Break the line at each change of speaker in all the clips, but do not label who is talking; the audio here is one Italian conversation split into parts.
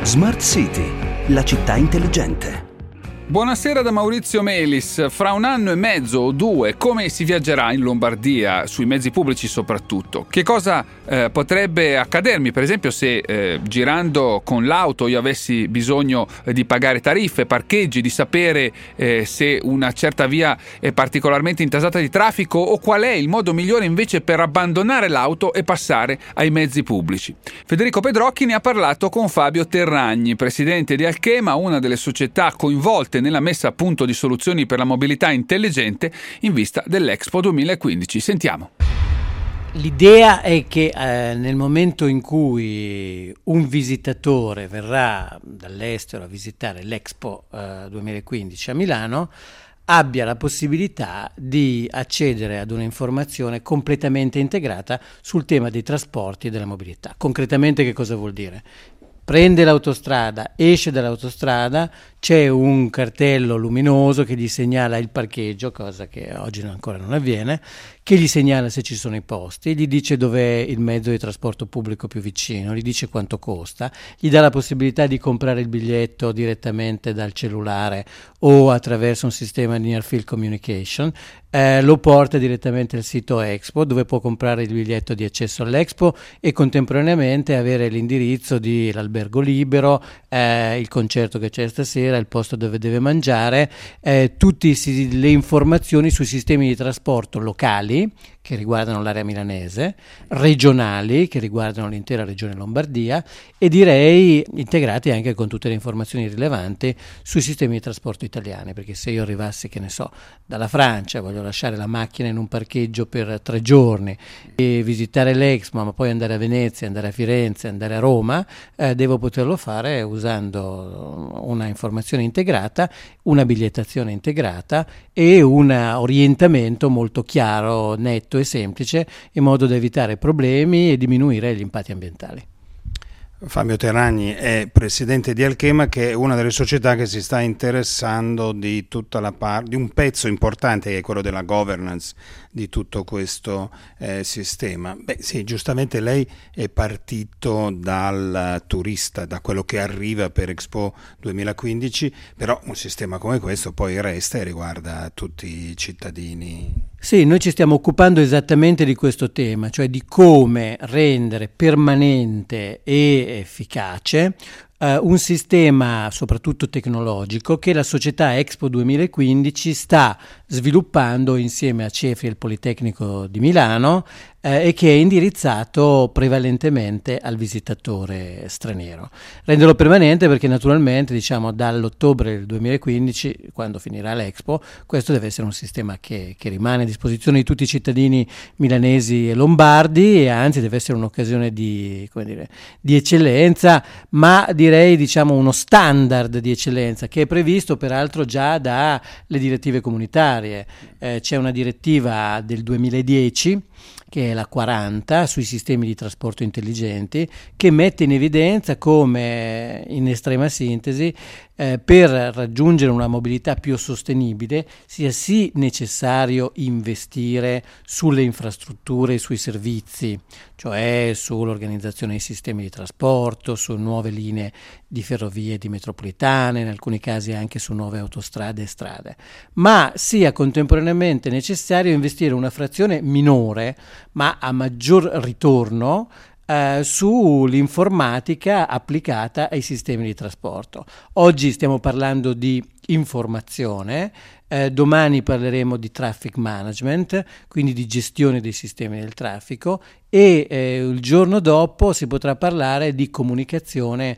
Smart City, la città intelligente.
Buonasera da Maurizio Melis. Fra 1 anno e mezzo o 2, come si viaggerà in Lombardia, sui mezzi pubblici soprattutto? Che cosa potrebbe accadermi, per esempio, se girando con l'auto io avessi bisogno di pagare tariffe, parcheggi, di sapere se una certa via è particolarmente intasata di traffico, o qual è il modo migliore invece per abbandonare l'auto e passare ai mezzi pubblici? Federico Pedrocchi ne ha parlato con Fabio Terragni, presidente di Alchema, una delle società coinvolte nella messa a punto di soluzioni per la mobilità intelligente in vista dell'Expo 2015. Sentiamo.
L'idea è che nel momento in cui un visitatore verrà dall'estero a visitare l'Expo 2015 a Milano, abbia la possibilità di accedere ad una informazione completamente integrata sul tema dei trasporti e della mobilità. Concretamente che cosa vuol dire? Prende l'autostrada, esce dall'autostrada, c'è un cartello luminoso che gli segnala il parcheggio, cosa che oggi ancora non avviene, che gli segnala se ci sono i posti, gli dice dov'è il mezzo di trasporto pubblico più vicino, gli dice quanto costa, gli dà la possibilità di comprare il biglietto direttamente dal cellulare o attraverso un sistema di near field communication, lo porta direttamente al sito Expo, dove può comprare il biglietto di accesso all'Expo e contemporaneamente avere l'indirizzo di l'albergo libero, il concerto che c'è stasera, il posto dove deve mangiare, tutte le informazioni sui sistemi di trasporto locali che riguardano l'area milanese, regionali che riguardano l'intera regione Lombardia, e direi integrati anche con tutte le informazioni rilevanti sui sistemi di trasporto italiani, perché se io arrivassi, che ne so, dalla Francia, voglio lasciare la macchina in un parcheggio per 3 giorni e visitare l'Expo, ma poi andare a Venezia, andare a Firenze, andare a Roma, devo poterlo fare usando una informazione integrata, una bigliettazione integrata e un orientamento molto chiaro, netto e semplice, in modo da evitare problemi e diminuire gli impatti ambientali.
Fabio Terragni è presidente di Alchema, che è una delle società che si sta interessando di tutta di un pezzo importante, che è quello della governance di tutto questo sistema. Beh sì, giustamente lei è partito dal turista, da quello che arriva per Expo 2015, però un sistema come questo poi resta e riguarda tutti i cittadini.
Sì, noi ci stiamo occupando esattamente di questo tema, cioè di come rendere permanente e efficace un sistema soprattutto tecnologico che la società Expo 2015 sta sviluppando insieme a CEFRI e il Politecnico di Milano e che è indirizzato prevalentemente al visitatore straniero. Renderlo permanente perché naturalmente dall'ottobre del 2015, quando finirà l'Expo, questo deve essere un sistema che rimane a disposizione di tutti i cittadini milanesi e lombardi, e anzi deve essere un'occasione di eccellenza, ma direi uno standard di eccellenza che è previsto peraltro già dalle direttive comunitarie. C'è una direttiva del 2010 che è la 40 sui sistemi di trasporto intelligenti, che mette in evidenza come, in estrema sintesi, per raggiungere una mobilità più sostenibile sia sì necessario investire sulle infrastrutture e sui servizi, cioè sull'organizzazione dei sistemi di trasporto, su nuove linee di ferrovie e di metropolitane, in alcuni casi anche su nuove autostrade e strade, ma sia contemporaneamente necessario investire una frazione minore ma a maggior ritorno sull'informatica applicata ai sistemi di trasporto. Oggi stiamo parlando di informazione, domani parleremo di traffic management, quindi di gestione dei sistemi del traffico, e il giorno dopo si potrà parlare di comunicazione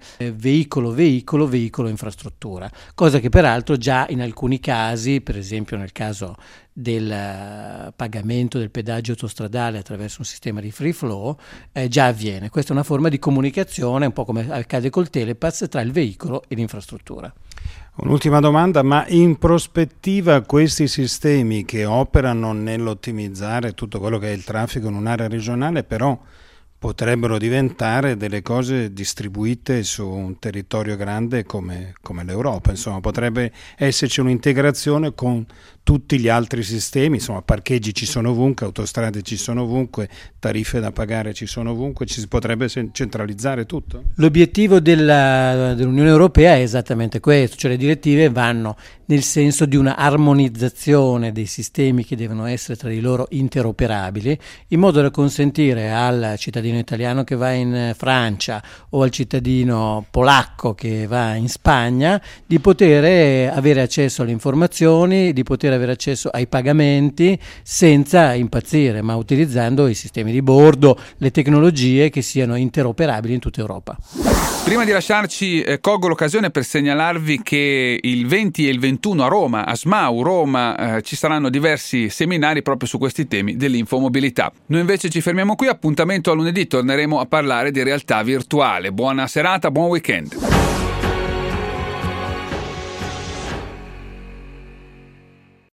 veicolo infrastruttura, cosa che peraltro già in alcuni casi, per esempio nel caso del pagamento del pedaggio autostradale attraverso un sistema di free flow, già avviene. Questa è una forma di comunicazione, un po' come accade col telepass, tra il veicolo e l'infrastruttura.
Un'ultima domanda, ma in prospettiva questi sistemi che operano nell'ottimizzare tutto quello che è il traffico in un'area regionale, però potrebbero diventare delle cose distribuite su un territorio grande come l'Europa. Insomma, potrebbe esserci un'integrazione con tutti gli altri sistemi, insomma, parcheggi ci sono ovunque, autostrade ci sono ovunque, tariffe da pagare ci sono ovunque, ci si potrebbe centralizzare tutto.
L'obiettivo dell'Unione Europea è esattamente questo, cioè le direttive vanno nel senso di una armonizzazione dei sistemi che devono essere tra di loro interoperabili, in modo da consentire al cittadino italiano che va in Francia o al cittadino polacco che va in Spagna di poter avere accesso alle informazioni, di poter avere accesso ai pagamenti senza impazzire, ma utilizzando i sistemi di bordo, le tecnologie che siano interoperabili in tutta Europa.
Prima di lasciarci, colgo l'occasione per segnalarvi che il 20 e il 21 a Roma, a SMAU Roma, ci saranno diversi seminari proprio su questi temi dell'infomobilità. Noi invece ci fermiamo qui, appuntamento a lunedì, torneremo a parlare di realtà virtuale. Buona serata, buon weekend.